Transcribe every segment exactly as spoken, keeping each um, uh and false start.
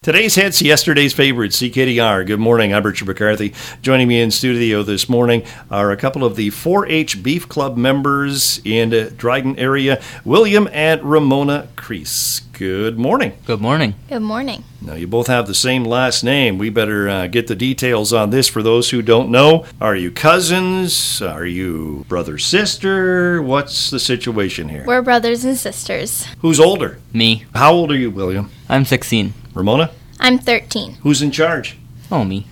Today's hits, yesterday's favorites, C K D R. Good morning, I'm Richard McCarthy. Joining me in studio this morning are a couple of the four H Beef Club members in the Dryden area, William and Ramona Crease. Good morning. Good morning. Good morning. Now, you both have the same last name. We better uh, get the details on this for those who don't know. Are you cousins? Are you brother-sister? What's the situation here? We're brothers and sisters. Who's older? Me. How old are you, William? I'm sixteen. Ramona? I'm thirteen. Who's in charge? Oh, me.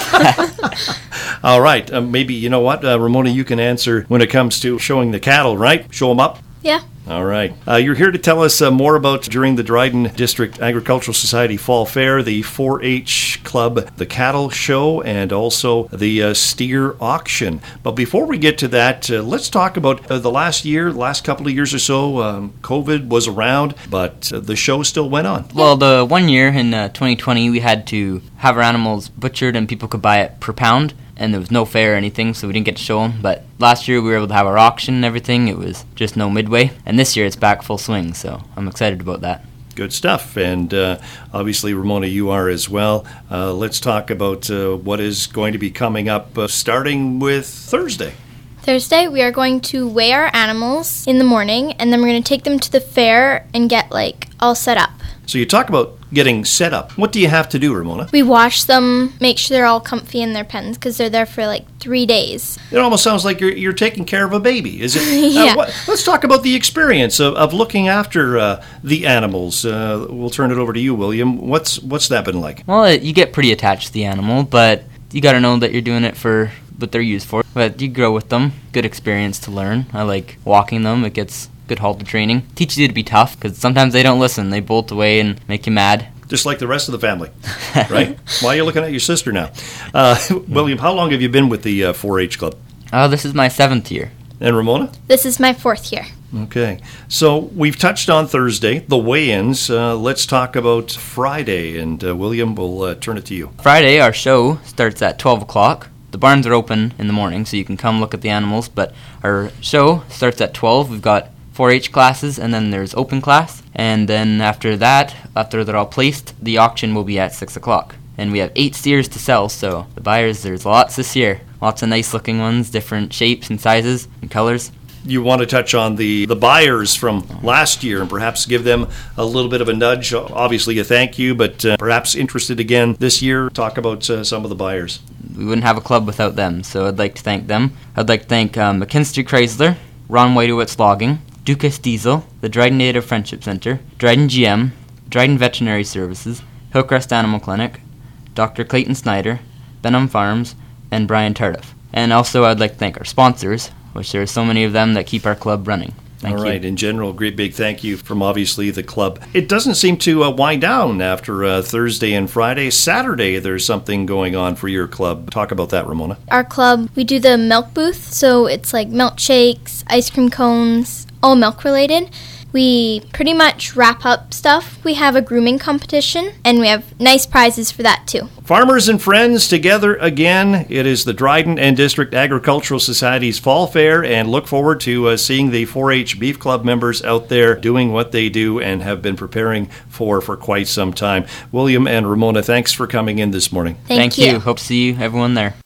All right. Uh, maybe, you know what, uh, Ramona, you can answer when it comes to showing the cattle, right? Show them up? Yeah. All right. Uh, you're here to tell us uh, more about during the Dryden District Agricultural Society Fall Fair, the four H Club, the cattle show, and also the uh, steer auction. But before we get to that, uh, let's talk about uh, the last year, last couple of years or so. Um, COVID was around, but uh, the show still went on. Well, the one year in uh, twenty twenty, we had to have our animals butchered and people could buy it per pound. And there was no fair or anything, so we didn't get to show them. But last year we were able to have our auction and everything. It was just no midway. And this year it's back full swing, so I'm excited about that. Good stuff. And uh, obviously, Ramona, you are as well. Uh, let's talk about uh, what is going to be coming up, uh, starting with Thursday. Thursday, we are going to weigh our animals in the morning, and then we're going to take them to the fair and get, like, all set up. So you talk about getting set up. What do you have to do, Ramona? We wash them, make sure they're all comfy in their pens, because they're there for, like, three days. It almost sounds like you're you're taking care of a baby. Is it? Yeah. Uh, what, let's talk about the experience of, of looking after uh, the animals. Uh, we'll turn it over to you, William. What's what's that been like? Well, it, you get pretty attached to the animal, but you got to know that you're doing it for what they're used for. But you grow with them. Good experience to learn. I like walking them. It gets good halter training. Teaches you to be tough, because sometimes they don't listen. They bolt away and make you mad. Just like the rest of the family, right? Why are you looking at your sister now? Uh, William, how long have you been with the uh, four H Club? Oh, this is my seventh year. And Ramona? This is my fourth year. Okay. So we've touched on Thursday, the weigh-ins. Uh, let's talk about Friday. And uh, William, we'll uh, turn it to you. Friday, our show starts at twelve o'clock. The barns are open in the morning, so you can come look at the animals. But our show starts at twelve. We've got four H classes, and then there's open class. And then after that, after they're all placed, the auction will be at six o'clock. And we have eight steers to sell, so the buyers, there's lots this year. Lots of nice-looking ones, different shapes and sizes and colors. You want to touch on the, the buyers from last year and perhaps give them a little bit of a nudge. Obviously a thank you, but uh, perhaps interested again this year. Talk about uh, some of the buyers. We wouldn't have a club without them, so I'd like to thank them. I'd like to thank um, McKinstry Chrysler, Ron Whiteowitz Logging, Dukas Diesel, the Dryden Native Friendship Center, Dryden G M, Dryden Veterinary Services, Hillcrest Animal Clinic, Doctor Clayton Snyder, Benham Farms, and Brian Tardif. And also I'd like to thank our sponsors, which there are so many of them that keep our club running. Thank All right. you. In general, great big thank you from obviously the club. It doesn't seem to uh, wind down after uh, Thursday and Friday. Saturday, there's something going on for your club. Talk about that, Ramona. Our club, we do the milk booth, so it's like milkshakes, ice cream cones, all milk related. We pretty much wrap up stuff. We have a grooming competition, and we have nice prizes for that too. Farmers and friends together again. It is the Dryden and District Agricultural Society's Fall Fair, and look forward to uh, seeing the four H Beef Club members out there doing what they do and have been preparing for for quite some time. William and Ramona, thanks for coming in this morning. Thank, Thank you. you. Hope to see you, everyone there.